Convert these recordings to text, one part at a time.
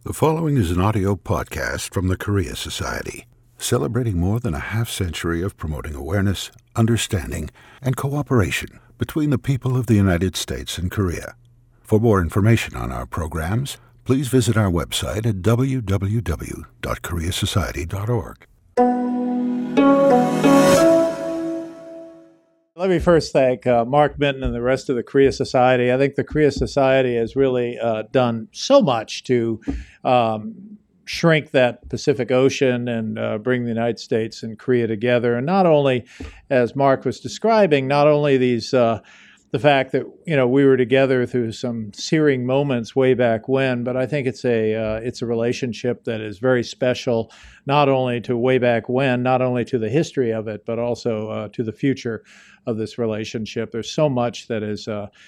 The following is an audio podcast from the Korea Society, celebrating more than a half-century of promoting awareness, understanding, and cooperation between the people of the United States and Korea. For more information on our programs, please visit our website at www.koreasociety.org. Let me first thank Mark Minton and the rest of the Korea Society. I think the Korea Society has really done so much to shrink that Pacific Ocean and bring the United States and Korea together. And not only, as Mark was describing, not only the fact that we were together through some searing moments way back when, but I think it's a relationship that is very special, not only to way back when, not only to the history of it, but also to the future of this relationship. There's so much that is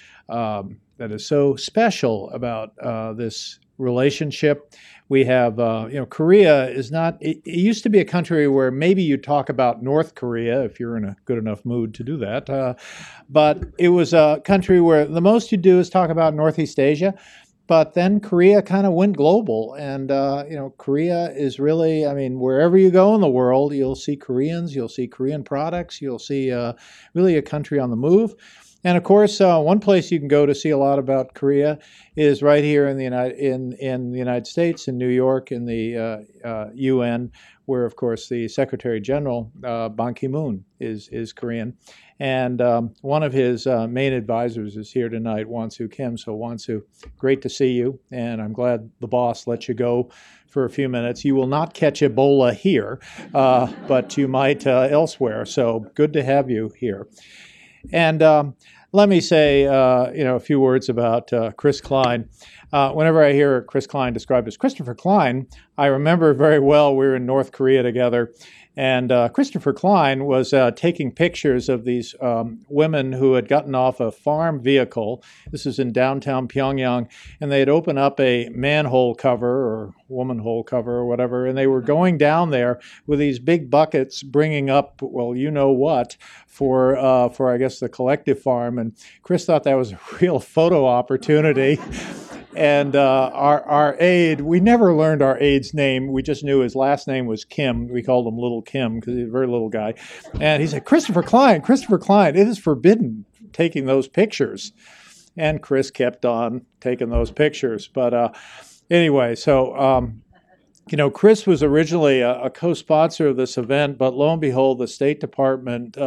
so special about this relationship. We have, Korea is not, it used to be a country where maybe you talk about North Korea if you're in a good enough mood to do that. But it was a country where the most you do is talk about Northeast Asia. But then Korea kind of went global. And, Korea is really, wherever you go in the world, you'll see Koreans, you'll see Korean products, you'll see really a country on the move. And of course, one place you can go to see a lot about Korea is right here in the United States, in New York, in the UN, where of course the Secretary General Ban Ki-moon is Korean, and one of his main advisors is here tonight, Won-soo Kim. So Won-soo, great to see you, and I'm glad the boss let you go for a few minutes. You will not catch Ebola here, but you might elsewhere. So good to have you here. And let me say, a few words about Chris Klein. Whenever I hear Chris Klein described as Christopher Klein, I remember very well we were in North Korea together, and Christopher Klein was taking pictures of these women who had gotten off a farm vehicle. This is in downtown Pyongyang, and they had opened up a manhole cover or woman hole cover or whatever, and they were going down there with these big buckets bringing up, well, you know what, for I guess the collective farm. And Chris thought that was a real photo opportunity. And our aide, we never learned our aide's name. We just knew his last name was Kim. We called him Little Kim because he's a very little guy. And he said, Christopher Klein, it is forbidden taking those pictures. And Chris kept on taking those pictures. But anyway, so, Chris was originally a co-sponsor of this event, but lo and behold, the State Department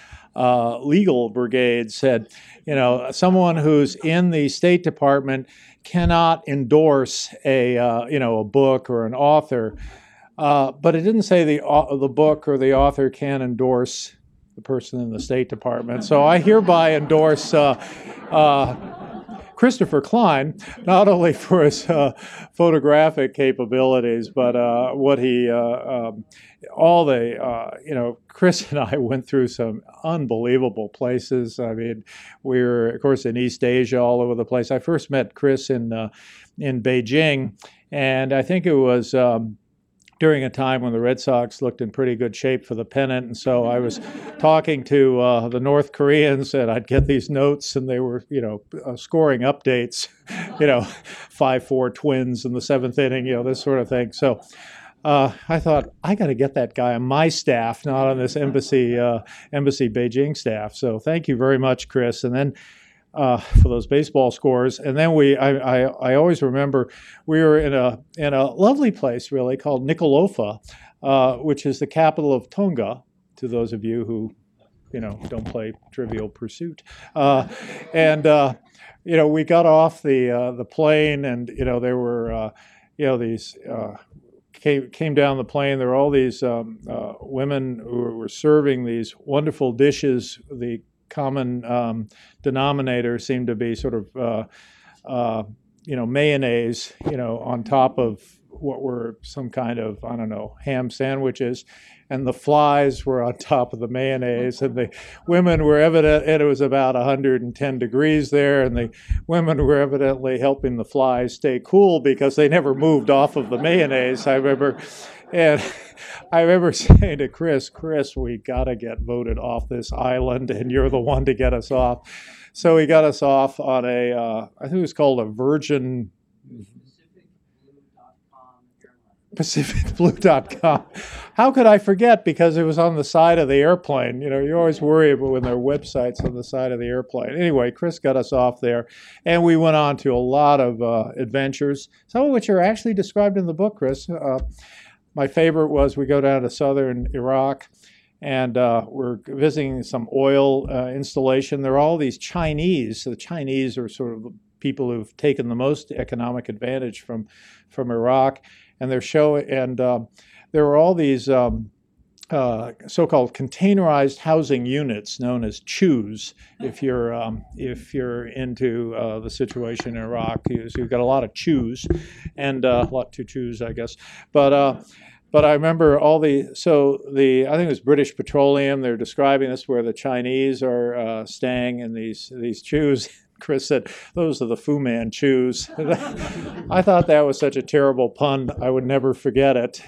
legal brigade said, someone who's in the State Department cannot endorse a book or an author, but it didn't say the book or the author can endorse the person in the State Department. So I hereby endorse Christopher Klein, not only for his photographic capabilities, but what he, Chris and I went through some unbelievable places. We were, of course, in East Asia, all over the place. I first met Chris in Beijing, and I think it was during a time when the Red Sox looked in pretty good shape for the pennant. And so I was talking to the North Koreans, and I'd get these notes, and they were, scoring updates, 5-4 Twins in the seventh inning, this sort of thing. So I thought, I got to get that guy on my staff, not on this embassy Beijing staff. So thank you very much, Chris. And then for those baseball scores. And then I always remember we were in a lovely place really called Nuku'alofa, which is the capital of Tonga, to those of you who, don't play Trivial Pursuit. We got off the plane, and, there were, these came down the plane. There were all these women who were serving these wonderful dishes. The common denominator seemed to be sort of, mayonnaise, on top of what were some kind of, ham sandwiches. And the flies were on top of the mayonnaise. And the women were and it was about 110 degrees there. And the women were evidently helping the flies stay cool because they never moved off of the mayonnaise, I remember. And I remember saying to Chris, we got to get voted off this island, and you're the one to get us off. So he got us off on I think it was called a Virgin PacificBlue.com. How could I forget? Because it was on the side of the airplane. You know, you always worry about when there are websites on the side of the airplane. Anyway, Chris got us off there, and we went on to a lot of adventures, some of which are actually described in the book, Chris. My favorite was we go down to southern Iraq, and we're visiting some oil installation. There are all these Chinese. The Chinese are sort of the people who've taken the most economic advantage from Iraq, and they're showing. And there are all these so-called containerized housing units known as CHUs. If you're into the situation in Iraq, so you've got a lot of CHUs, and a lot to choose, I guess, But I remember I think it was British Petroleum. They're describing this where the Chinese are staying in these CHUs. Chris said, "Those are the Fu Manchus." I thought that was such a terrible pun. I would never forget it.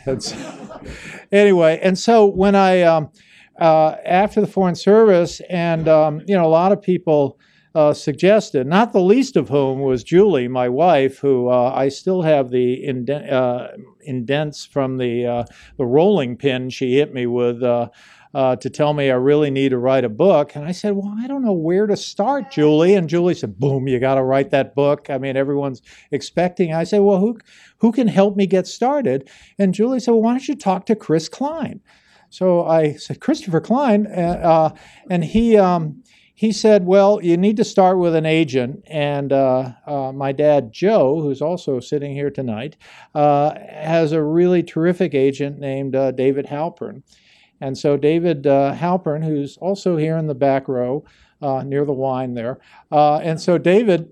Anyway, and so when I after the Foreign Service, and a lot of people suggested, not the least of whom was Julie, my wife, who I still have the indents from the rolling pin she hit me with to tell me I really need to write a book. And I said, well, I don't know where to start, Julie. And Julie said, boom, you got to write that book. I mean, everyone's expecting. I said, well, who can help me get started? And Julie said, well, why don't you talk to Chris Klein? So I said, Christopher Klein, and he said, well, you need to start with an agent. And my dad, Joe, who's also sitting here tonight, has a really terrific agent named David Halpern. And so David Halpern, who's also here in the back row near the wine there. And so David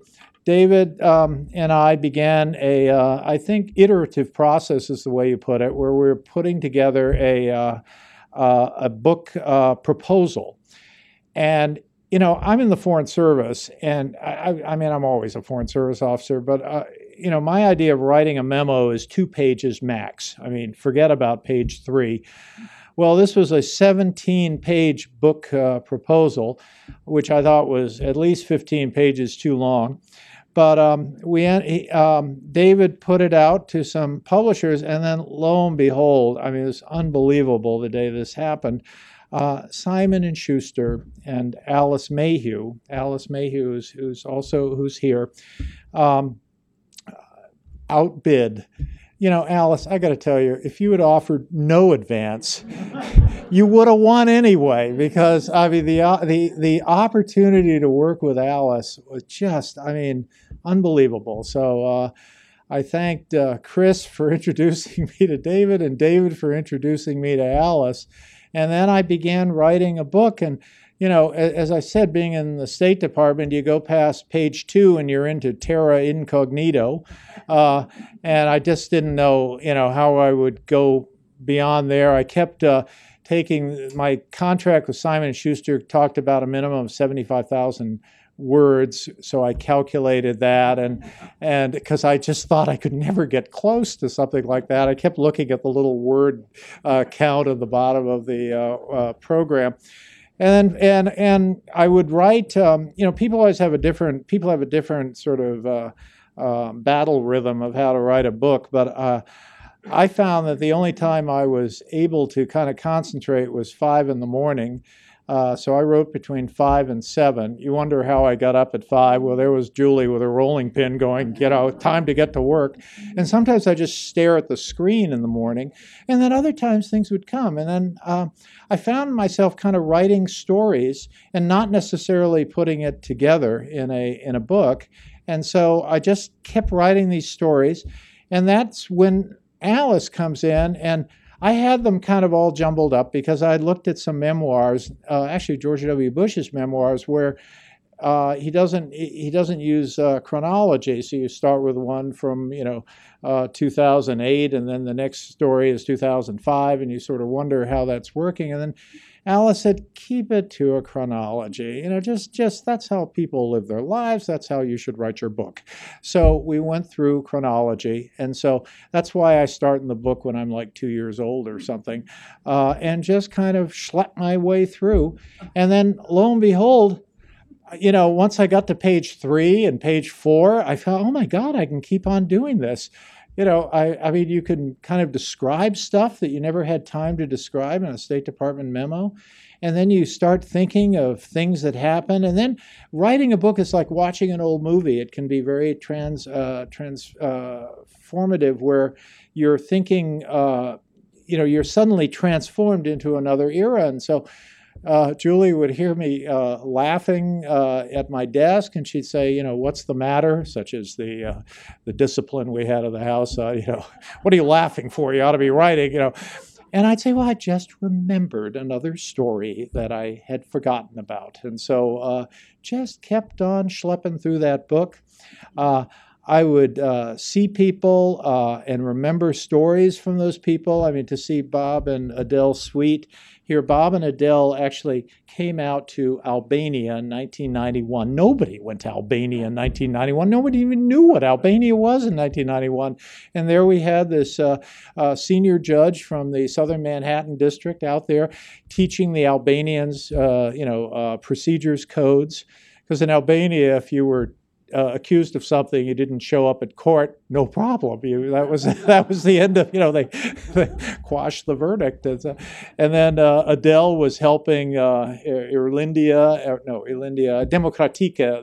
and I began I think iterative process is the way you put it, where we're putting together a book proposal. And I'm in the Foreign Service, and I mean, I'm always a Foreign Service officer, but, my idea of writing a memo is 2 pages max. I mean, forget about page 3. Well, this was a 17-page book proposal, which I thought was at least 15 pages too long. But David put it out to some publishers, and then lo and behold, I mean, it was unbelievable the day this happened. Simon & Schuster and Alice Mayhew, who's here, outbid. Alice, I got to tell you, if you had offered no advance, you would have won anyway, because I mean the opportunity to work with Alice was just, I mean, unbelievable. So I thanked Chris for introducing me to David, and David for introducing me to Alice. And then I began writing a book. And, as I said, being in the State Department, you go past page 2 and you're into terra incognito. And I just didn't know, how I would go beyond there. I kept taking my contract with Simon & Schuster, talked about a minimum of 75,000 words, so I calculated that, and because I just thought I could never get close to something like that, I kept looking at the little word count at the bottom of the program, and I would write. People have a different sort of battle rhythm of how to write a book, but I found that the only time I was able to kind of concentrate was 5 a.m. So I wrote between 5 and 7. You wonder how I got up at 5. Well, there was Julie with a rolling pin going, time to get to work. And sometimes I just stare at the screen in the morning. And then other times things would come. And then I found myself kind of writing stories and not necessarily putting it together in a book. And so I just kept writing these stories. And that's when Alice comes in, and I had them kind of all jumbled up because I looked at some memoirs, actually George W. Bush's memoirs, where he doesn't use chronology. So you start with one from 2008, and then the next story is 2005, and you sort of wonder how that's working. And then Alice said, keep it to a chronology. Just that's how people live their lives. That's how you should write your book. So we went through chronology. And so that's why I start in the book when I'm like 2 years old or something, and just kind of schlep my way through. And then lo and behold, once I got to page 3 and page 4, I felt, oh my God, I can keep on doing this. I mean, you can kind of describe stuff that you never had time to describe in a State Department memo. And then you start thinking of things that happen. And then writing a book is like watching an old movie. It can be very transformative, where you're thinking, you're suddenly transformed into another era. And so Julie would hear me laughing at my desk, and she'd say, "What's the matter?" Such as the discipline we had of the house. What are you laughing for? You ought to be writing. And I'd say, well, I just remembered another story that I had forgotten about, and so just kept on schlepping through that book. I would see people and remember stories from those people. I mean, to see Bob and Adele Sweet here. Bob and Adele actually came out to Albania in 1991. Nobody went to Albania in 1991. Nobody even knew what Albania was in 1991. And there we had this senior judge from the Southern Manhattan District out there teaching the Albanians, procedures codes. Because in Albania, if you were accused of something, you didn't show up at court, no problem. That was the end of, they quashed the verdict. And then Adele was helping Irlandia Demokratika,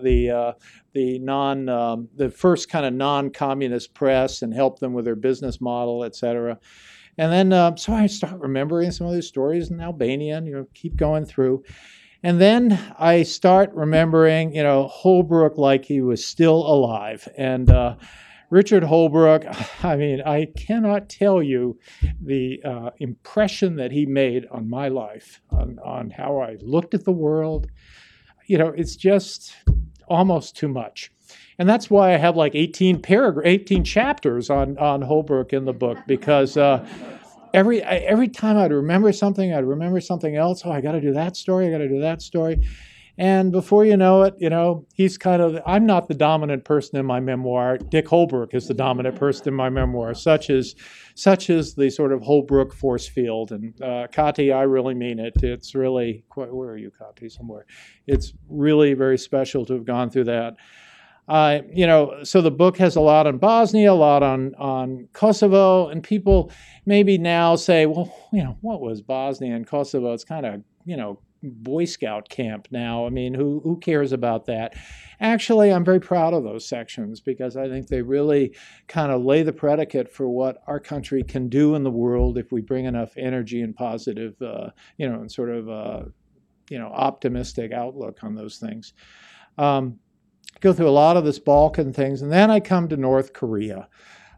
the first kind of non-communist press, and helped them with their business model, et cetera. And then so I start remembering some of these stories in Albanian, keep going through. And then I start remembering, Holbrooke like he was still alive. And Richard Holbrooke, I mean, I cannot tell you the impression that he made on my life, on how I looked at the world. It's just almost too much. And that's why I have like 18 chapters on Holbrooke in the book, because every time I'd remember something else. Oh, I got to do that story. And before you know it, he's I'm not the dominant person in my memoir. Dick Holbrooke is the dominant person in my memoir, such as the sort of Holbrooke force field. And Kati, I really mean it. It's really, where are you, Kati? Somewhere. It's really very special to have gone through that. So the book has a lot on Bosnia, a lot on Kosovo, and people maybe now say, well, what was Bosnia and Kosovo? It's kind of, Boy Scout camp now. I mean, who cares about that? Actually, I'm very proud of those sections, because I think they really kind of lay the predicate for what our country can do in the world if we bring enough energy and positive, and sort of, optimistic outlook on those things. Go through a lot of this Balkan things, and then I come to North Korea.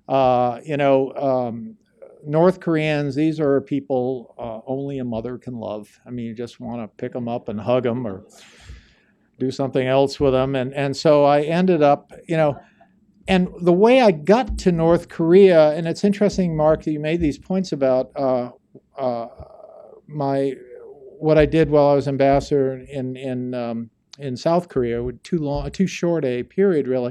North Koreans, these are people only a mother can love. I mean, you just want to pick them up and hug them or do something else with them. And so I ended up, and the way I got to North Korea, and it's interesting, Mark, that you made these points about what I did while I was ambassador in South Korea, with too short a period, really.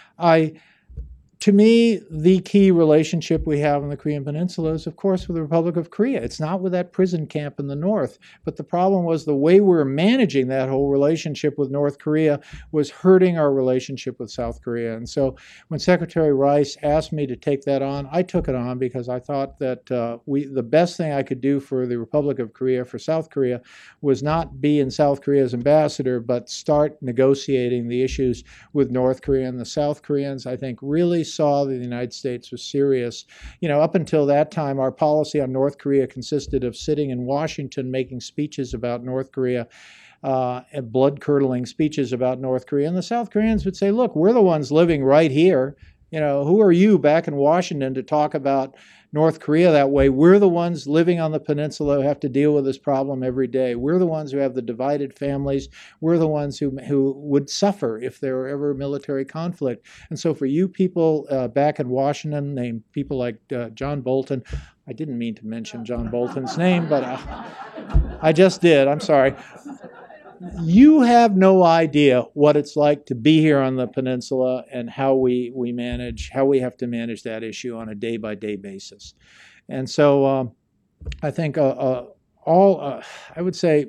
To me, the key relationship we have in the Korean Peninsula is, of course, with the Republic of Korea. It's not with that prison camp in the north. But the problem was the way we were managing that whole relationship with North Korea was hurting our relationship with South Korea. And so when Secretary Rice asked me to take that on, I took it on, because I thought that the best thing I could do for the Republic of Korea, for South Korea, was not be in South Korea as ambassador, but start negotiating the issues with North Korea. And the South Koreans, I think, really saw that the United States was serious. Up until that time, our policy on North Korea consisted of sitting in Washington making speeches about North Korea, and blood-curdling speeches about North Korea. And the South Koreans would say, look, we're the ones living right here. Who are you back in Washington to talk about North Korea that way? We're the ones living on the peninsula who have to deal with this problem every day. We're the ones who have the divided families. We're the ones who would suffer if there were ever military conflict. And so for you people back in Washington, named people like John Bolton, I didn't mean to mention John Bolton's name, but I just did. I'm sorry. You have no idea what it's like to be here on the peninsula, and how we have to manage that issue on a day-by-day basis. And so I think I would say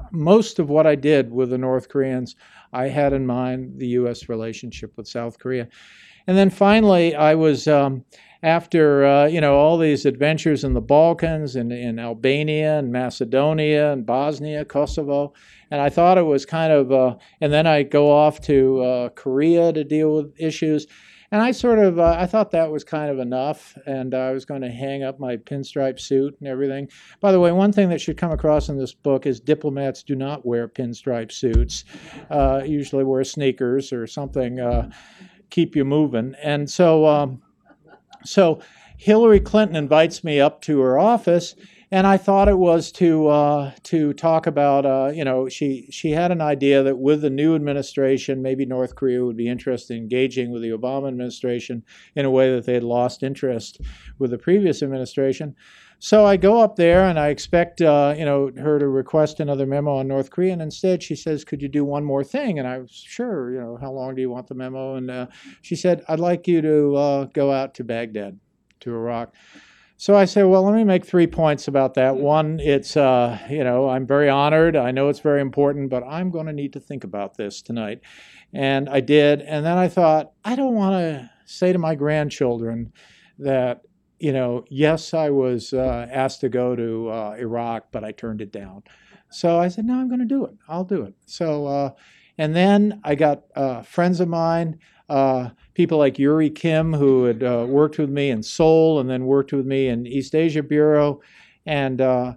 most of what I did with the North Koreans, I had in mind the U.S. relationship with South Korea. And then finally, I was, after all these adventures in the Balkans and in Albania and Macedonia and Bosnia, Kosovo, and I thought it was kind of, and then I go off to Korea to deal with issues. And I sort of, I thought that was kind of enough, and I was going to hang up my pinstripe suit and everything. By the way, one thing that should come across in this book is diplomats do not wear pinstripe suits. Usually wear sneakers or something, keep you moving. And so Hillary Clinton invites me up to her office, and I thought it was to talk about, she had an idea that with the new administration, maybe North Korea would be interested in engaging with the Obama administration in a way that they had lost interest with the previous administration. So I go up there and I expect, her to request another memo on North Korea. And instead she says, could you do one more thing? And I was, sure, how long do you want the memo? And she said, I'd like you to go out to Baghdad, to Iraq. So I said, well, let me make 3 points about that. One, it's, I'm very honored. I know it's very important, but I'm going to need to think about this tonight. And I did. And then I thought, I don't want to say to my grandchildren that, yes, I was asked to go to Iraq, but I turned it down. So I said, no, I'm going to do it. I'll do it. So, and then I got friends of mine, people like Yuri Kim, who had worked with me in Seoul and then worked with me in East Asia Bureau, and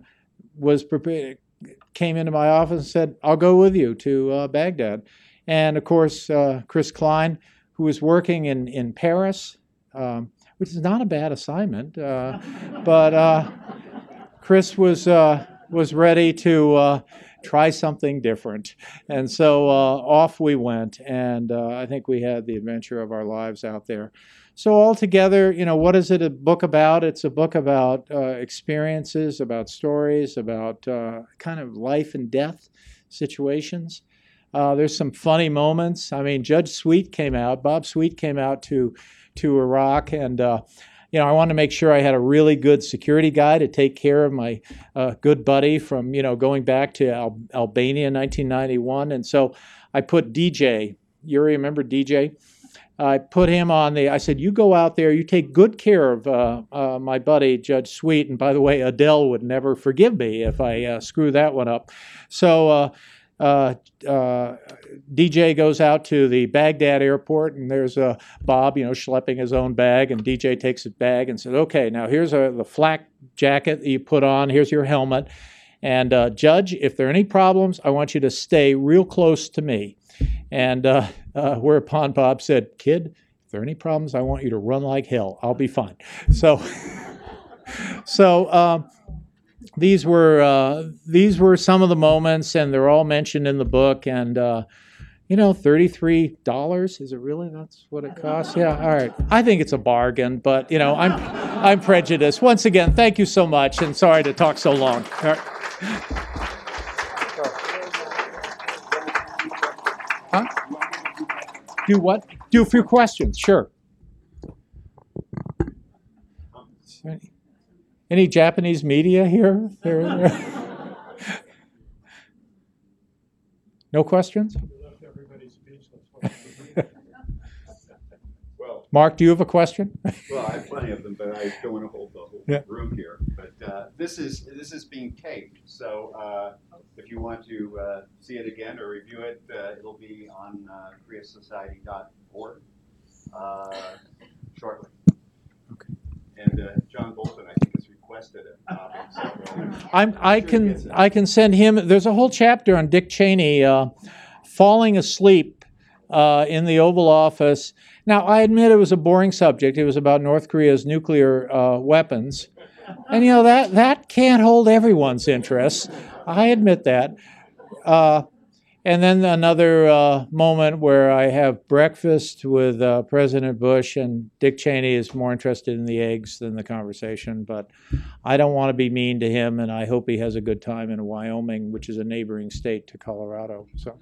came into my office and said, I'll go with you to Baghdad. And of course, Chris Klein, who was working in Paris, which is not a bad assignment, but Chris was ready to try something different. And so off we went, and I think we had the adventure of our lives out there. So altogether, what is it a book about? It's a book about experiences, about stories, about kind of life and death situations. There's some funny moments. I mean, Bob Sweet came out to Iraq, and I wanted to make sure I had a really good security guy to take care of my good buddy from, going back to Albania in 1991. And so I put DJ, you remember DJ? I put him on I said, you go out there, you take good care of my buddy, Judge Sweet. And by the way, Adele would never forgive me if I screw that one up. So DJ goes out to the Baghdad airport, and there's Bob, schlepping his own bag, and DJ takes his bag and says, okay, now here's the flak jacket that you put on, here's your helmet, and Judge, if there are any problems, I want you to stay real close to me. And whereupon Bob said, kid, if there are any problems, I want you to run like hell. I'll be fine. So these were some of the moments, and they're all mentioned in the book. And $33, is it really? That's what it costs? Yeah, all right. I think it's a bargain, but I'm prejudiced. Once again, thank you so much, and sorry to talk so long. All right. Huh? Do what? Do a few questions, sure. Any Japanese media here? No questions? Well, Mark, do you have a question? Well, I have plenty of them, but I don't want to hold the whole room here. But this is being taped, so if you want to see it again or review it, it'll be on KoreaSociety.org shortly. Okay. And John Bolton, I think, has requested a copy. So I can send him. There's a whole chapter on Dick Cheney falling asleep in the Oval Office. Now, I admit it was a boring subject. It was about North Korea's nuclear weapons. And, that can't hold everyone's interest. I admit that. And then another moment where I have breakfast with President Bush, and Dick Cheney is more interested in the eggs than the conversation. But I don't want to be mean to him, and I hope he has a good time in Wyoming, which is a neighboring state to Colorado. So,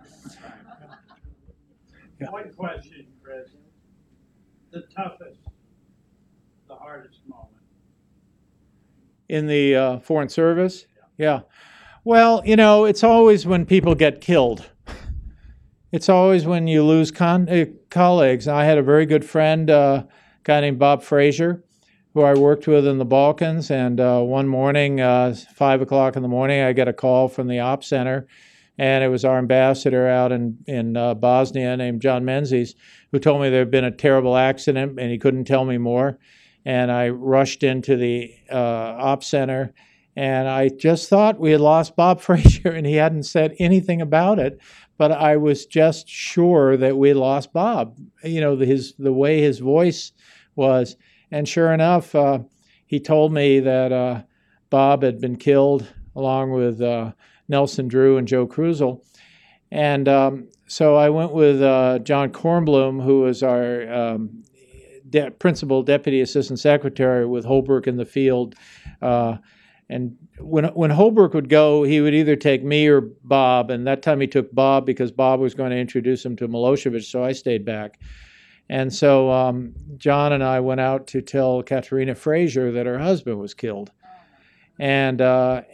yeah. One question, Chris. The toughest, the hardest moment? In the Foreign Service? Yeah. Well, it's always when people get killed. It's always when you lose colleagues. I had a very good friend, a guy named Bob Frazier, who I worked with in the Balkans. And one morning, 5 o'clock in the morning, I get a call from the Ops Center. And it was our ambassador out in Bosnia named John Menzies, who told me there had been a terrible accident and he couldn't tell me more. And I rushed into the Ops Center, and I just thought we had lost Bob Frazier, and he hadn't said anything about it. But I was just sure that we had lost Bob. The way his voice was. And sure enough, he told me that Bob had been killed along with Nelson Drew and Joe Cruzel. And so I went with John Kornblum, who was our principal deputy assistant secretary with Holbrook in the field. And when Holbrook would go, he would either take me or Bob. And that time he took Bob because Bob was going to introduce him to Milosevic, so I stayed back. And so John and I went out to tell Katerina Frazier that her husband was killed. And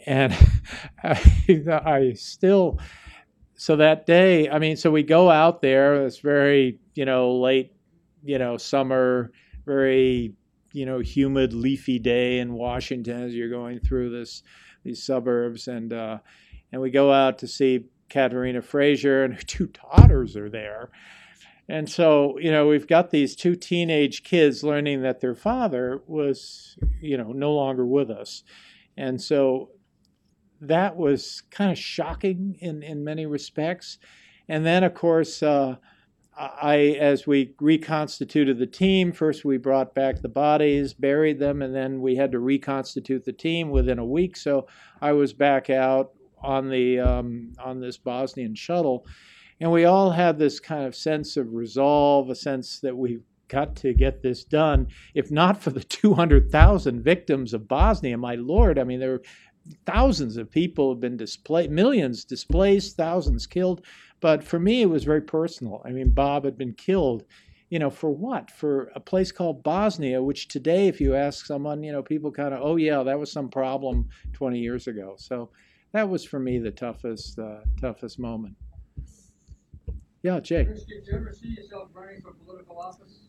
I still, so that day, so we go out there, it's very, late, summer, very, humid, leafy day in Washington as you're going through these suburbs. And we go out to see Katerina Frazier, and her two daughters are there. And so, we've got these two teenage kids learning that their father was, no longer with us. And so that was kind of shocking in many respects. And then, of course, as we reconstituted the team, first we brought back the bodies, buried them, and then we had to reconstitute the team within a week. So I was back out on this Bosnian shuttle, and we all had this kind of sense of resolve, a sense that we've got to get this done. If not for the 200,000 victims of Bosnia, my Lord, there were thousands of people have been displaced, millions displaced, thousands killed. But for me, it was very personal. Bob had been killed, for what? For a place called Bosnia, which today, if you ask someone, people kind of, oh yeah, that was some problem 20 years ago. So that was for me the toughest moment. Yeah, Jay. Chris, did you ever see yourself running for political office?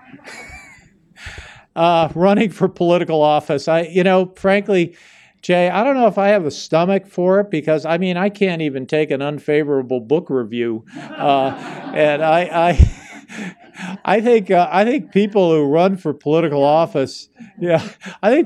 Running for political office. Frankly, Jay, I don't know if I have the stomach for it because, I can't even take an unfavorable book review. And I think people who run for political office, have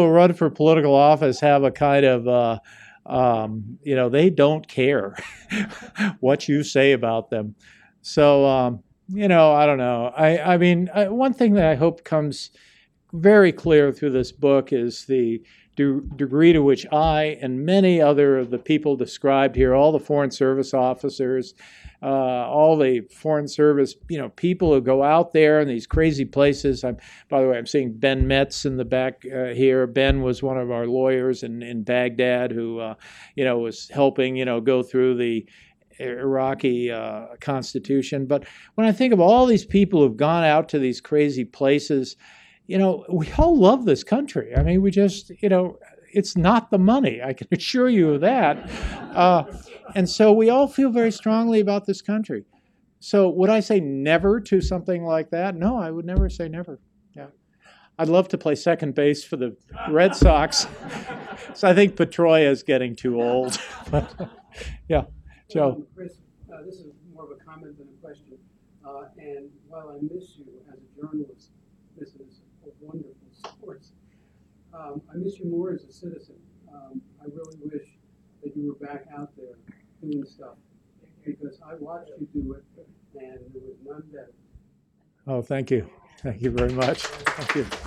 a kind of, they don't care what you say about them. So, I don't know. One thing that I hope comes very clear through this book is the degree to which I and many other of the people described here, all the Foreign Service officers, all the Foreign Service, people who go out there in these crazy places. By the way, I'm seeing Ben Metz in the back here. Ben was one of our lawyers in Baghdad who, was helping, go through the Iraqi constitution. But when I think of all these people who've gone out to these crazy places, we all love this country. We just, it's not the money. I can assure you of that. And so we all feel very strongly about this country. So would I say never to something like that? No, I would never say never. Yeah, I'd love to play second base for the Red Sox. So I think Pedroia is getting too old. But, yeah, Joe. Chris, this is more of a comment than a question. And while I miss you as a journalist, this is a wonderful source. I miss you more as a citizen. I really wish that you were back out there doing stuff because I watched you do it, and there was none better. Oh, thank you. Thank you very much. Thank you.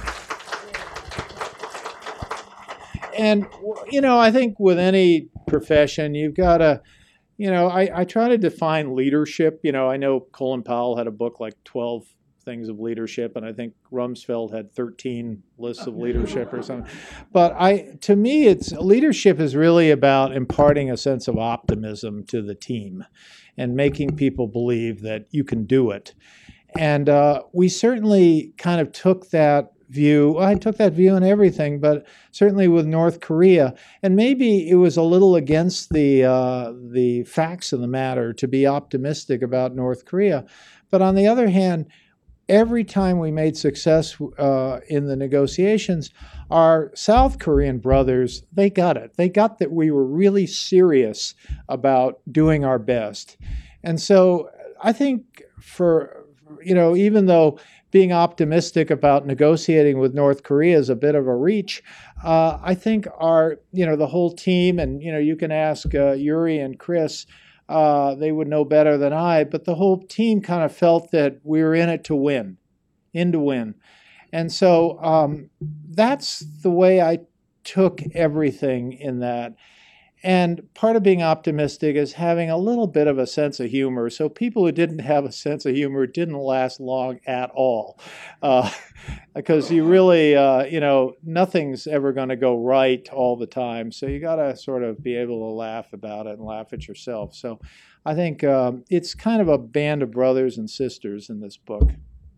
And, I think with any profession, you've got to, I try to define leadership. I know Colin Powell had a book like 12 things of leadership, and I think Rumsfeld had 13 lists of leadership or something. But to me, leadership is really about imparting a sense of optimism to the team and making people believe that you can do it. And we certainly kind of took that view. I took that view in everything, but certainly with North Korea. And maybe it was a little against the facts of the matter to be optimistic about North Korea. But on the other hand, every time we made success in the negotiations, our South Korean brothers, they got it. They got that we were really serious about doing our best. And so I think even though being optimistic about negotiating with North Korea is a bit of a reach, I think the whole team, and, you can ask Yuri and Chris, they would know better than I, but the whole team kind of felt that we were in it to win. And so that's the way I took everything in that. And part of being optimistic is having a little bit of a sense of humor. So people who didn't have a sense of humor didn't last long at all. Because you really, nothing's ever going to go right all the time. So you got to sort of be able to laugh about it and laugh at yourself. So I think it's kind of a band of brothers and sisters in this book.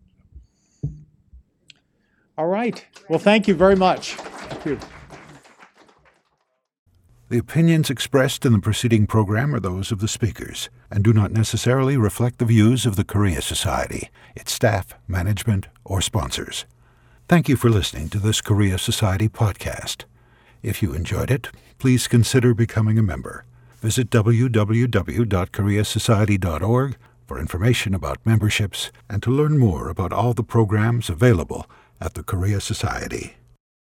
All right. Well, thank you very much. Thank you. The opinions expressed in the preceding program are those of the speakers and do not necessarily reflect the views of the Korea Society, its staff, management, or sponsors. Thank you for listening to this Korea Society podcast. If you enjoyed it, please consider becoming a member. Visit www.koreasociety.org for information about memberships and to learn more about all the programs available at the Korea Society.